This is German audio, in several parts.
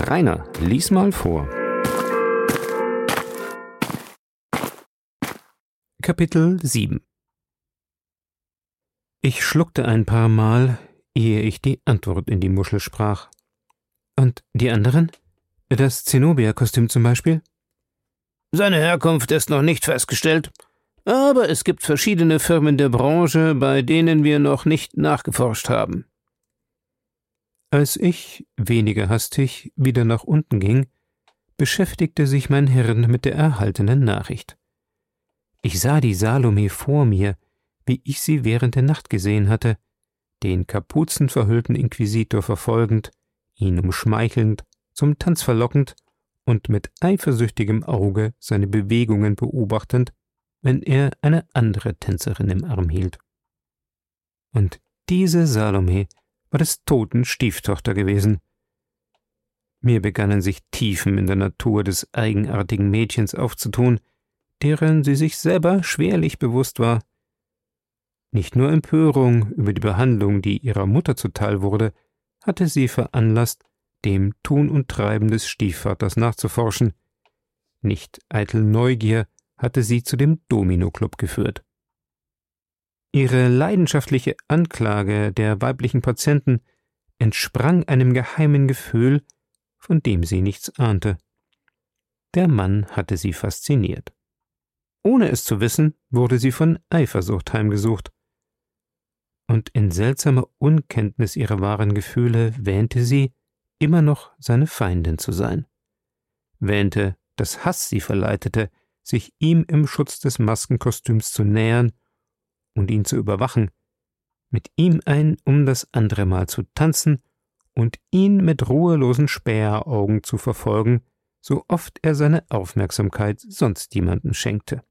Rainer, lies mal vor. Kapitel 7. Ich schluckte ein paar Mal, ehe ich die Antwort in die Muschel sprach. Und die anderen? Das Zenobia-Kostüm zum Beispiel? Seine Herkunft ist noch nicht festgestellt, aber es gibt verschiedene Firmen der Branche, bei denen wir noch nicht nachgeforscht haben. Als ich, weniger hastig, wieder nach unten ging, beschäftigte sich mein Hirn mit der erhaltenen Nachricht. Ich sah die Salome vor mir, wie ich sie während der Nacht gesehen hatte, den kapuzenverhüllten Inquisitor verfolgend, ihn umschmeichelnd, zum Tanz verlockend und mit eifersüchtigem Auge seine Bewegungen beobachtend, wenn er eine andere Tänzerin im Arm hielt. Und diese Salome war des Toten Stieftochter gewesen. Mir begannen sich Tiefen in der Natur des eigenartigen Mädchens aufzutun, deren sie sich selber schwerlich bewusst war. Nicht nur Empörung über die Behandlung, die ihrer Mutter zuteil wurde, hatte sie veranlasst, dem Tun und Treiben des Stiefvaters nachzuforschen. Nicht eitel Neugier hatte sie zu dem Domino-Club geführt. Ihre leidenschaftliche Anklage der weiblichen Patienten entsprang einem geheimen Gefühl, von dem sie nichts ahnte. Der Mann hatte sie fasziniert. Ohne es zu wissen, wurde sie von Eifersucht heimgesucht. Und in seltsamer Unkenntnis ihrer wahren Gefühle wähnte sie, immer noch seine Feindin zu sein. Wähnte, dass Hass sie verleitete, sich ihm im Schutz des Maskenkostüms zu nähern und ihn zu überwachen, mit ihm ein um das andere Mal zu tanzen und ihn mit ruhelosen Späheraugen zu verfolgen, so oft er seine Aufmerksamkeit sonst jemandem schenkte.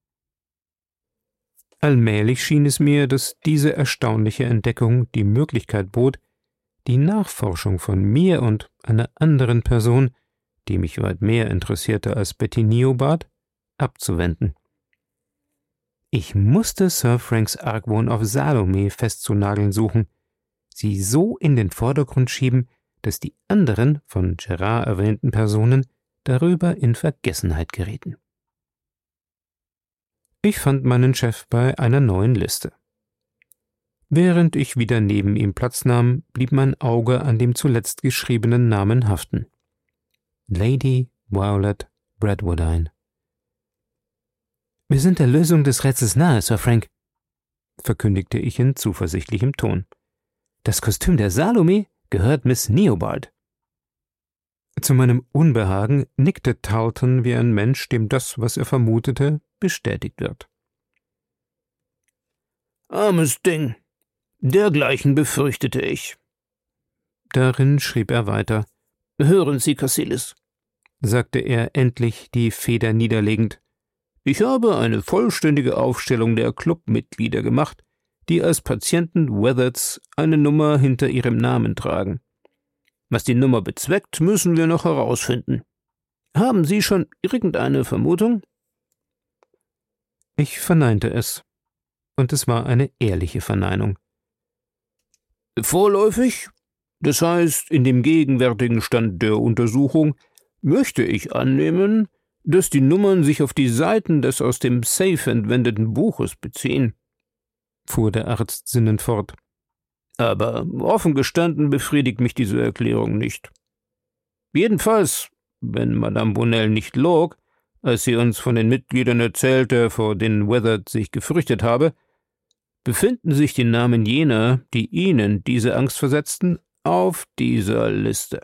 Allmählich schien es mir, dass diese erstaunliche Entdeckung die Möglichkeit bot, die Nachforschung von mir und einer anderen Person, die mich weit mehr interessierte als Betty Neobard, abzuwenden. Ich musste Sir Franks Argwohn auf Salome festzunageln suchen, sie so in den Vordergrund schieben, dass die anderen von Gerard erwähnten Personen darüber in Vergessenheit gerieten. Ich fand meinen Chef bei einer neuen Liste. Während ich wieder neben ihm Platz nahm, blieb mein Auge an dem zuletzt geschriebenen Namen haften. Lady Violet Bradwardine. »Wir sind der Lösung des Rätsels nahe, Sir Frank«, verkündigte ich in zuversichtlichem Ton. »Das Kostüm der Salome gehört Miss Neobard.« Zu meinem Unbehagen nickte Tarleton wie ein Mensch, dem das, was er vermutete, bestätigt wird. »Armes Ding, dergleichen befürchtete ich.« Darin schrieb er weiter. »Hören Sie, Cassilis«, sagte er endlich, die Feder niederlegend. »Ich habe eine vollständige Aufstellung der Clubmitglieder gemacht, die als Patienten Weathers eine Nummer hinter ihrem Namen tragen. Was die Nummer bezweckt, müssen wir noch herausfinden. Haben Sie schon irgendeine Vermutung?« Ich verneinte es, und es war eine ehrliche Verneinung. »Vorläufig, das heißt in dem gegenwärtigen Stand der Untersuchung, möchte ich annehmen, dass die Nummern sich auf die Seiten des aus dem Safe entwendeten Buches beziehen«, fuhr der Arzt sinnend fort. »Aber offen gestanden befriedigt mich diese Erklärung nicht. Jedenfalls, wenn Madame Brunel nicht log, als sie uns von den Mitgliedern erzählte, vor denen Weathers sich gefürchtet habe, befinden sich die Namen jener, die ihnen diese Angst versetzten, auf dieser Liste.«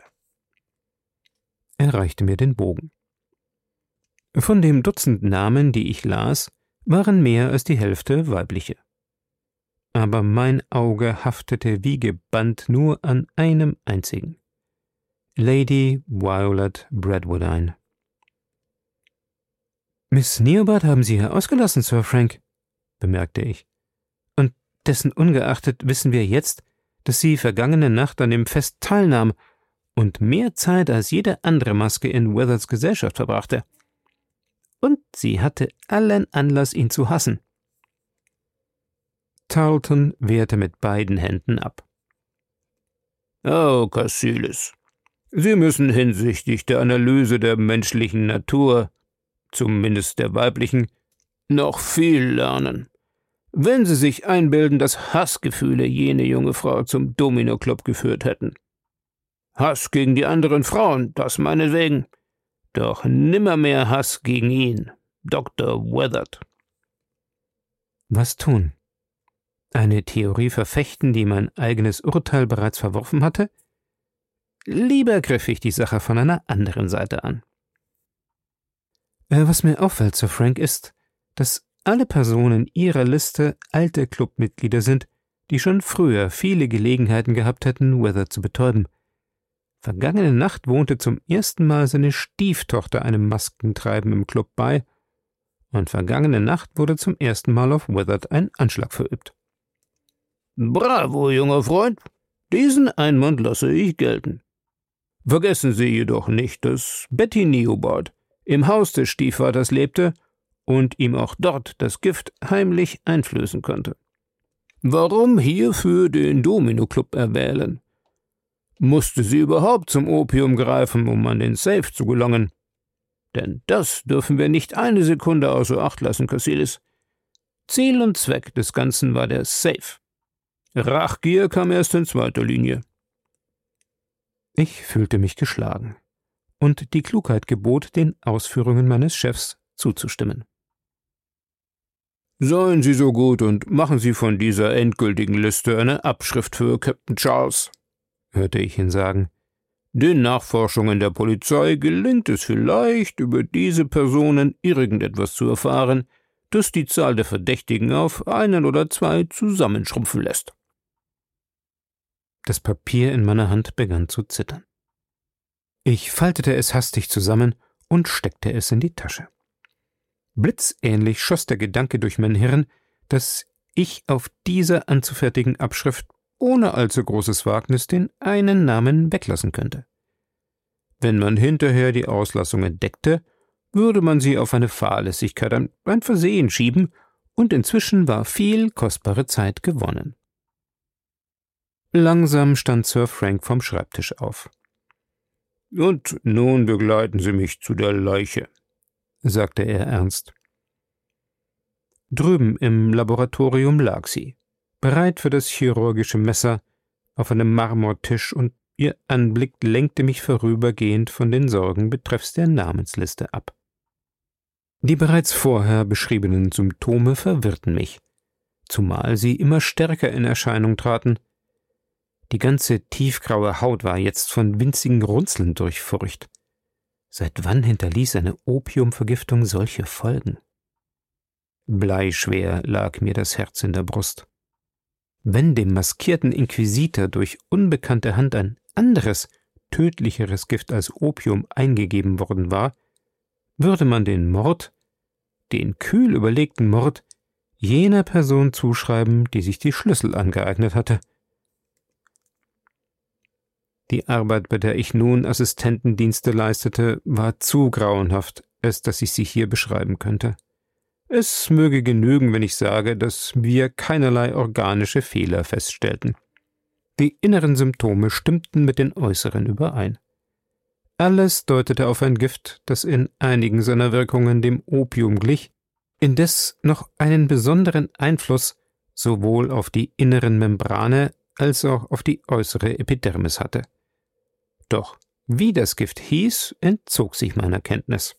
Er reichte mir den Bogen. Von dem Dutzend Namen, die ich las, waren mehr als die Hälfte weibliche. Aber mein Auge haftete wie gebannt nur an einem einzigen. Lady Violet Bradwardine. »Miss Neobard haben Sie hier ausgelassen, Sir Frank«, bemerkte ich. »Und dessen ungeachtet wissen wir jetzt, dass sie vergangene Nacht an dem Fest teilnahm und mehr Zeit als jede andere Maske in Weathers Gesellschaft verbrachte. Und sie hatte allen Anlass, ihn zu hassen.« Tarleton wehrte mit beiden Händen ab. »Oh, Cassilis, Sie müssen hinsichtlich der Analyse der menschlichen Natur, zumindest der weiblichen, noch viel lernen. Wenn Sie sich einbilden, dass Hassgefühle jene junge Frau zum Domino-Club geführt hätten. Hass gegen die anderen Frauen, das meinetwegen. Doch nimmermehr Hass gegen ihn, Dr. Weatherd. Was tun? Eine Theorie verfechten, die mein eigenes Urteil bereits verworfen hatte? Lieber griff ich die Sache von einer anderen Seite an. Was mir auffällt, Sir Frank, ist, dass alle Personen Ihrer Liste alte Clubmitglieder sind, die schon früher viele Gelegenheiten gehabt hätten, Weatherd zu betäuben. Vergangene Nacht wohnte zum ersten Mal seine Stieftochter einem Maskentreiben im Club bei, und vergangene Nacht wurde zum ersten Mal auf Weatherd ein Anschlag verübt. Bravo, junger Freund, diesen Einwand lasse ich gelten. Vergessen Sie jedoch nicht, dass Betty Neobard im Haus des Stiefvaters lebte und ihm auch dort das Gift heimlich einflößen konnte. Warum hierfür den Domino-Club erwählen? Musste sie überhaupt zum Opium greifen, um an den Safe zu gelangen? Denn das dürfen wir nicht eine Sekunde außer Acht lassen, Cassilis. Ziel und Zweck des Ganzen war der Safe. Rachgier kam erst in zweiter Linie. Ich fühlte mich geschlagen, und die Klugheit gebot, den Ausführungen meines Chefs zuzustimmen. Seien Sie so gut und machen Sie von dieser endgültigen Liste eine Abschrift für Captain Charles, hörte ich ihn sagen. Den Nachforschungen der Polizei gelingt es vielleicht, über diese Personen irgendetwas zu erfahren, das die Zahl der Verdächtigen auf 1 oder 2 zusammenschrumpfen lässt. Das Papier in meiner Hand begann zu zittern. Ich faltete es hastig zusammen und steckte es in die Tasche. Blitzähnlich schoss der Gedanke durch mein Hirn, dass ich auf dieser anzufertigen Abschrift ohne allzu großes Wagnis den einen Namen weglassen könnte. Wenn man hinterher die Auslassung entdeckte, würde man sie auf eine Fahrlässigkeit, ein Versehen schieben, und inzwischen war viel kostbare Zeit gewonnen. Langsam stand Sir Frank vom Schreibtisch auf. »Und nun begleiten Sie mich zu der Leiche«, sagte er ernst. Drüben im Laboratorium lag sie, bereit für das chirurgische Messer, auf einem Marmortisch, und ihr Anblick lenkte mich vorübergehend von den Sorgen betreffs der Namensliste ab. Die bereits vorher beschriebenen Symptome verwirrten mich, zumal sie immer stärker in Erscheinung traten. Die ganze tiefgraue Haut war jetzt von winzigen Runzeln durchfurcht. Seit wann hinterließ eine Opiumvergiftung solche Folgen? Bleischwer lag mir das Herz in der Brust. Wenn dem maskierten Inquisitor durch unbekannte Hand ein anderes, tödlicheres Gift als Opium eingegeben worden war, würde man den Mord, den kühl überlegten Mord, jener Person zuschreiben, die sich die Schlüssel angeeignet hatte. Die Arbeit, bei der ich nun Assistentendienste leistete, war zu grauenhaft, als dass ich sie hier beschreiben könnte. Es möge genügen, wenn ich sage, dass wir keinerlei organische Fehler feststellten. Die inneren Symptome stimmten mit den äußeren überein. Alles deutete auf ein Gift, das in einigen seiner Wirkungen dem Opium glich, indes noch einen besonderen Einfluss sowohl auf die inneren Membrane als auch auf die äußere Epidermis hatte. Doch wie das Gift hieß, entzog sich meiner Kenntnis.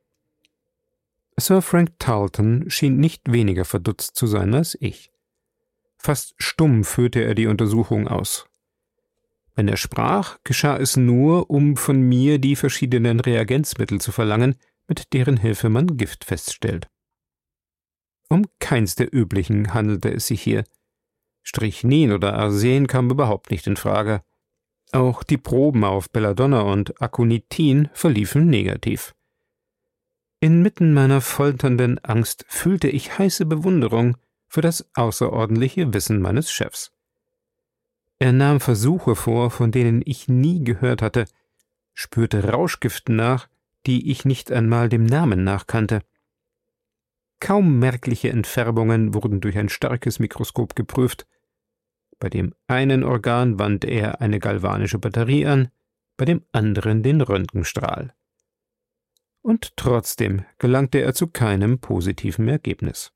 Sir Frank Tarleton schien nicht weniger verdutzt zu sein als ich. Fast stumm führte er die Untersuchung aus. Wenn er sprach, geschah es nur, um von mir die verschiedenen Reagenzmittel zu verlangen, mit deren Hilfe man Gift feststellt. Um keins der üblichen handelte es sich hier. Strychnin oder Arsen kam überhaupt nicht in Frage. Auch die Proben auf Belladonna und Aconitin verliefen negativ. Inmitten meiner folternden Angst fühlte ich heiße Bewunderung für das außerordentliche Wissen meines Chefs. Er nahm Versuche vor, von denen ich nie gehört hatte, spürte Rauschgiften nach, die ich nicht einmal dem Namen nachkannte. Kaum merkliche Entfärbungen wurden durch ein starkes Mikroskop geprüft. Bei dem einen Organ wandte er eine galvanische Batterie an, bei dem anderen den Röntgenstrahl. Und trotzdem gelangte er zu keinem positiven Ergebnis.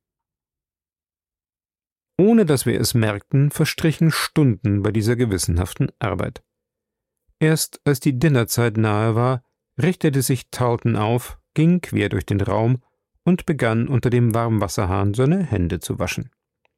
Ohne dass wir es merkten, verstrichen Stunden bei dieser gewissenhaften Arbeit. Erst als die Dinnerzeit nahe war, richtete sich Tarleton auf, ging quer durch den Raum und begann unter dem Warmwasserhahn seine Hände zu waschen.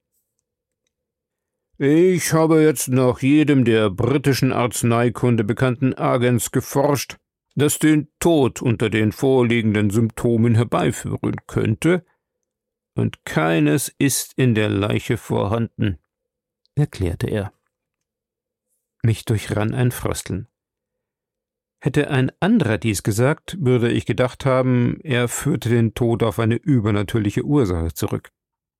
»Ich habe jetzt nach jedem der britischen Arzneikunde bekannten Agens geforscht, das den Tod unter den vorliegenden Symptomen herbeiführen könnte, und keines ist in der Leiche vorhanden«, erklärte er. Mich durchrann ein Frösteln. Hätte ein anderer dies gesagt, würde ich gedacht haben, er führte den Tod auf eine übernatürliche Ursache zurück.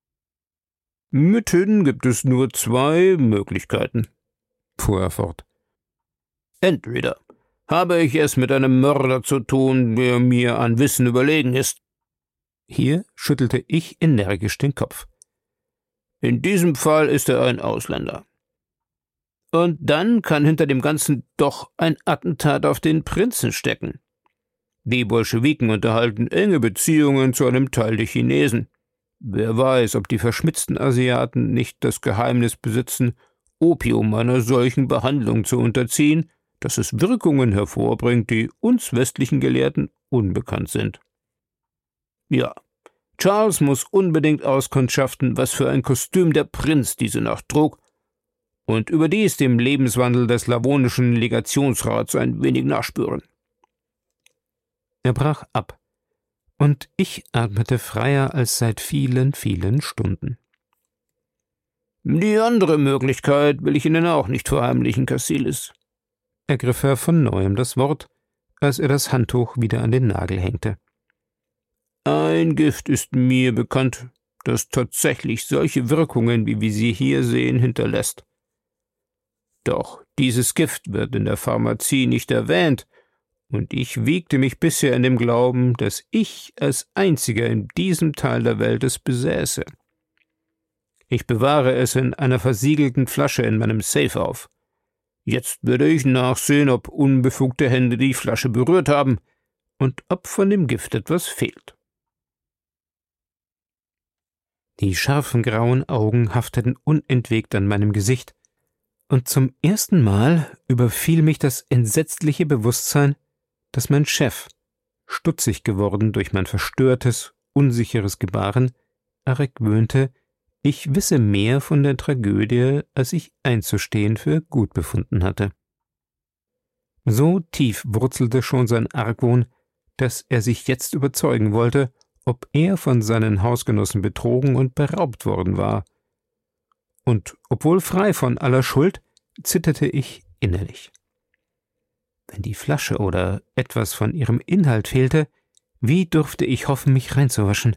»Mithin gibt es nur zwei Möglichkeiten«, fuhr er fort. »Entweder habe ich es mit einem Mörder zu tun, der mir an Wissen überlegen ist.« Hier schüttelte ich energisch den Kopf. »In diesem Fall ist er ein Ausländer. Und dann kann hinter dem Ganzen doch ein Attentat auf den Prinzen stecken. Die Bolschewiken unterhalten enge Beziehungen zu einem Teil der Chinesen. Wer weiß, ob die verschmitzten Asiaten nicht das Geheimnis besitzen, Opium einer solchen Behandlung zu unterziehen, dass es Wirkungen hervorbringt, die uns westlichen Gelehrten unbekannt sind. Ja, Charles muss unbedingt auskundschaften, was für ein Kostüm der Prinz diese Nacht trug, und überdies dem Lebenswandel des Slavonischen Legationsrats ein wenig nachspüren.« Er brach ab, und ich atmete freier als seit vielen, vielen Stunden. »Die andere Möglichkeit will ich Ihnen auch nicht verheimlichen, Cassilis«, ergriff er von neuem das Wort, als er das Handtuch wieder an den Nagel hängte. »Ein Gift ist mir bekannt, das tatsächlich solche Wirkungen, wie wir sie hier sehen, hinterlässt. Doch dieses Gift wird in der Pharmazie nicht erwähnt, und ich wiegte mich bisher in dem Glauben, dass ich als Einziger in diesem Teil der Welt es besäße. Ich bewahre es in einer versiegelten Flasche in meinem Safe auf. Jetzt würde ich nachsehen, ob unbefugte Hände die Flasche berührt haben und ob von dem Gift etwas fehlt.« Die scharfen grauen Augen hafteten unentwegt an meinem Gesicht, und zum ersten Mal überfiel mich das entsetzliche Bewusstsein, dass mein Chef, stutzig geworden durch mein verstörtes, unsicheres Gebaren, argwöhnte, ich wisse mehr von der Tragödie, als ich einzustehen für gut befunden hatte. So tief wurzelte schon sein Argwohn, dass er sich jetzt überzeugen wollte, ob er von seinen Hausgenossen betrogen und beraubt worden war. Und obwohl frei von aller Schuld, zitterte ich innerlich. Wenn die Flasche oder etwas von ihrem Inhalt fehlte, wie durfte ich hoffen, mich reinzuwaschen?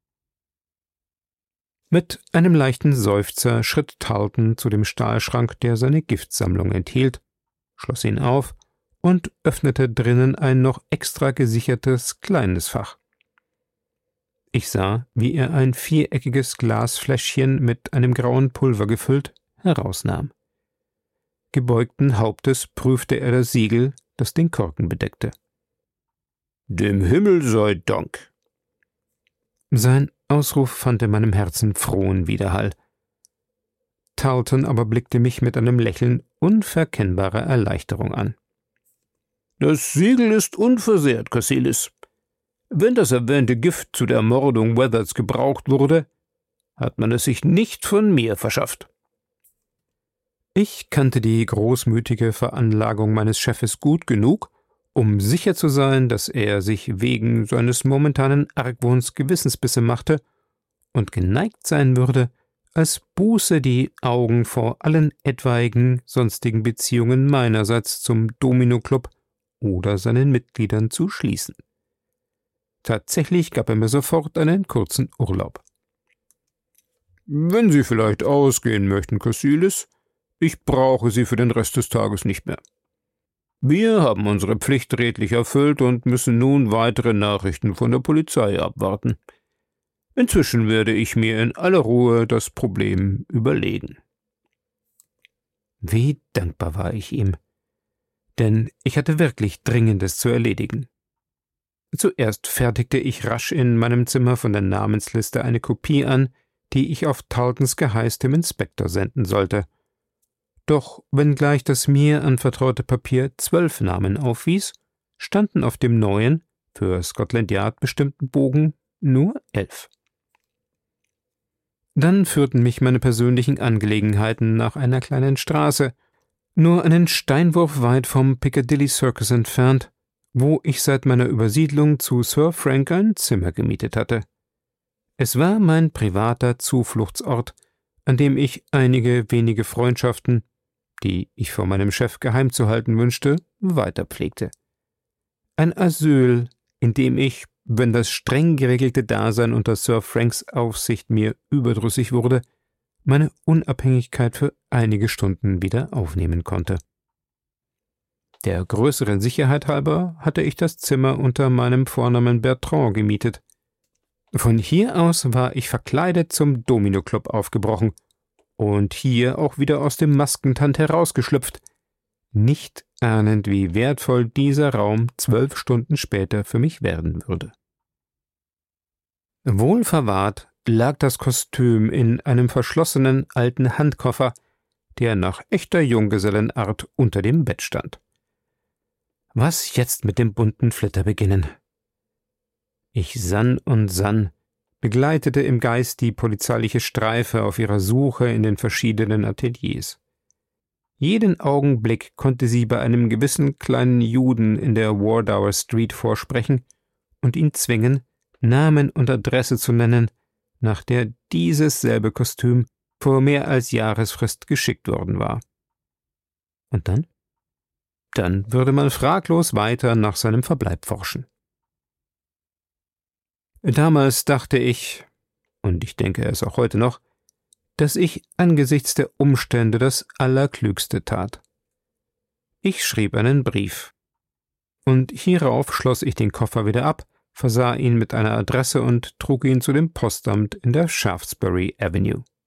Mit einem leichten Seufzer schritt Tarleton zu dem Stahlschrank, der seine Giftsammlung enthielt, schloss ihn auf und öffnete drinnen ein noch extra gesichertes kleines Fach. Ich sah, wie er ein viereckiges Glasfläschchen mit einem grauen Pulver gefüllt herausnahm. Gebeugten Hauptes prüfte er das Siegel, das den Korken bedeckte. »Dem Himmel sei Dank!« Sein Ausruf fand in meinem Herzen frohen Widerhall. Tarleton aber blickte mich mit einem Lächeln unverkennbarer Erleichterung an. »Das Siegel ist unversehrt, Cassilis. Wenn das erwähnte Gift zu der Ermordung Weathers gebraucht wurde, hat man es sich nicht von mir verschafft.« Ich kannte die großmütige Veranlagung meines Chefes gut genug, um sicher zu sein, dass er sich wegen seines momentanen Argwohns Gewissensbisse machte und geneigt sein würde, als Buße die Augen vor allen etwaigen sonstigen Beziehungen meinerseits zum Domino-Club oder seinen Mitgliedern zu schließen. Tatsächlich gab er mir sofort einen kurzen Urlaub. »Wenn Sie vielleicht ausgehen möchten, Cassilis, ich brauche Sie für den Rest des Tages nicht mehr. Wir haben unsere Pflicht redlich erfüllt und müssen nun weitere Nachrichten von der Polizei abwarten. Inzwischen werde ich mir in aller Ruhe das Problem überlegen.« Wie dankbar war ich ihm. denn ich hatte wirklich Dringendes zu erledigen. Zuerst fertigte ich rasch in meinem Zimmer von der Namensliste eine Kopie an, die ich auf Taltons Geheiß dem Inspektor senden sollte. Doch wenngleich das mir anvertraute Papier 12 Namen aufwies, standen auf dem neuen, für Scotland Yard bestimmten Bogen nur 11. Dann führten mich meine persönlichen Angelegenheiten nach einer kleinen Straße, nur einen Steinwurf weit vom Piccadilly Circus entfernt, wo ich seit meiner Übersiedlung zu Sir Frank ein Zimmer gemietet hatte. Es war mein privater Zufluchtsort, an dem ich einige wenige Freundschaften, die ich vor meinem Chef geheim zu halten wünschte, weiterpflegte. Ein Asyl, in dem ich, wenn das streng geregelte Dasein unter Sir Franks Aufsicht mir überdrüssig wurde, meine Unabhängigkeit für einige Stunden wieder aufnehmen konnte. Der größeren Sicherheit halber hatte ich das Zimmer unter meinem Vornamen Bertrand gemietet. Von hier aus war ich verkleidet zum Domino-Club aufgebrochen und hier auch wieder aus dem Maskentand herausgeschlüpft, nicht ahnend, wie wertvoll dieser Raum 12 Stunden später für mich werden würde. Wohl verwahrt lag das Kostüm in einem verschlossenen alten Handkoffer, der nach echter Junggesellenart unter dem Bett stand. Was jetzt mit dem bunten Flitter beginnen? Ich sann und sann, begleitete im Geist die polizeiliche Streife auf ihrer Suche in den verschiedenen Ateliers. Jeden Augenblick konnte sie bei einem gewissen kleinen Juden in der Wardour Street vorsprechen und ihn zwingen, Namen und Adresse zu nennen, nach der dieses selbe Kostüm vor mehr als Jahresfrist geschickt worden war. Und dann? Dann würde man fraglos weiter nach seinem Verbleib forschen. Damals dachte ich, und ich denke es auch heute noch, dass ich angesichts der Umstände das Allerklügste tat. Ich schrieb einen Brief, und hierauf schloss ich den Koffer wieder ab, versah ihn mit einer Adresse und trug ihn zu dem Postamt in der Shaftesbury Avenue.